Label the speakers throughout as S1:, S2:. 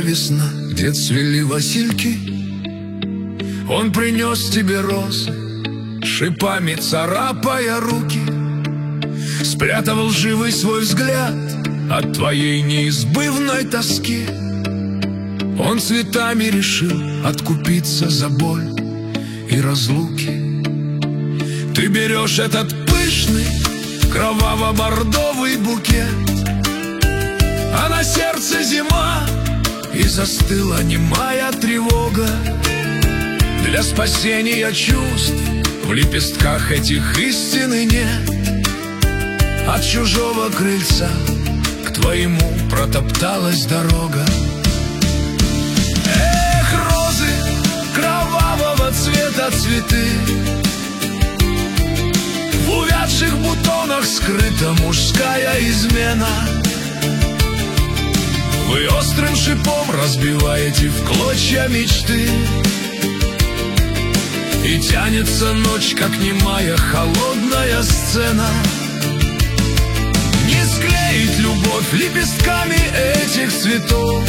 S1: весна, где цвели васильки. Он принес тебе розы, шипами царапая руки, спрятал лживый свой взгляд от твоей неизбывной тоски. Он цветами решил откупиться за боль и разлуки. Ты берешь этот пышный кроваво-бордовый букет, а на сердце зима, и застыла немая тревога. Для спасения чувств в лепестках этих истины нет. От чужого крыльца к твоему протопталась дорога. Эх, розы кровавого цвета цветы, в увядших бутонах скрыта мужская измена. Вы острым шипом разбиваете в клочья мечты, и тянется ночь, как немая холодная сцена. Не склеить любовь лепестками этих цветов,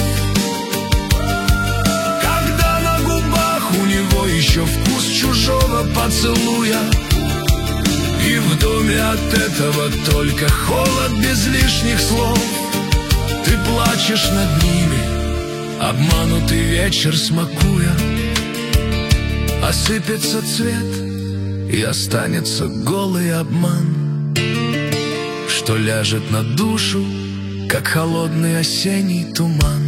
S1: когда на губах у него еще вкус чужого поцелуя. И в доме от этого только холод без лишних слов. Ты плачешь над ними, обманутый вечер смакуя. Осыпется цвет, и останется голый обман, что ляжет на душу, как холодный осенний туман.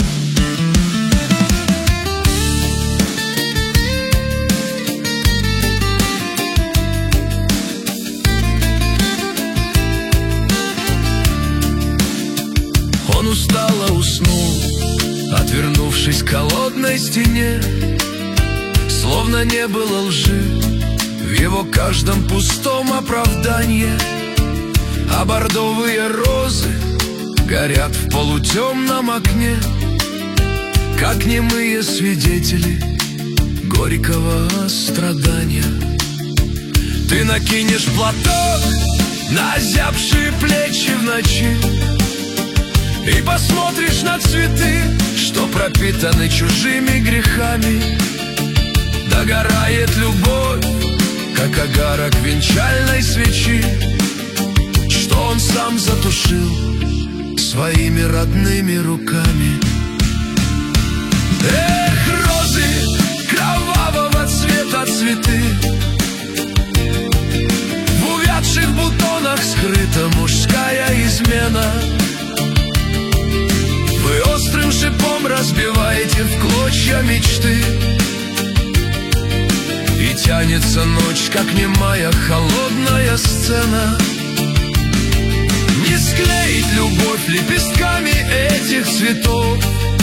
S1: Он устало уснул, отвернувшись к холодной стене. Словно не было лжи в его каждом пустом оправдании, а бордовые розы горят в полутемном окне, как немые свидетели горького страдания. Ты накинешь платок на озябшие плечи в ночи и посмотришь на цветы, что пропитаны чужими грехами. Догорает любовь, как огарок венчальной свечи, что он сам затушил своими родными руками. Эх, розы кровавого цвета цветы, в увядших бутонах скрыта мужская измена. Вы острым шипом разбиваете в клочья мечты, и тянется ночь, как немая холодная сцена. Не склеить любовь лепестками этих цветов,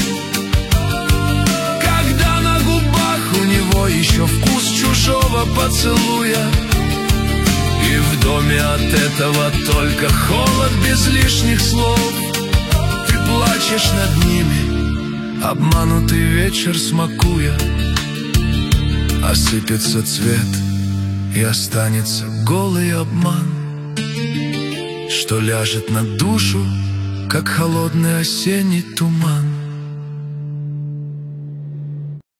S1: когда на губах у него еще вкус чужого поцелуя. И в доме от этого только холод без лишних слов. Ты плачешь над ними, обманутый вечер смакуя. Осыпется цвет, и останется голый обман, что ляжет на душу, как холодный осенний туман.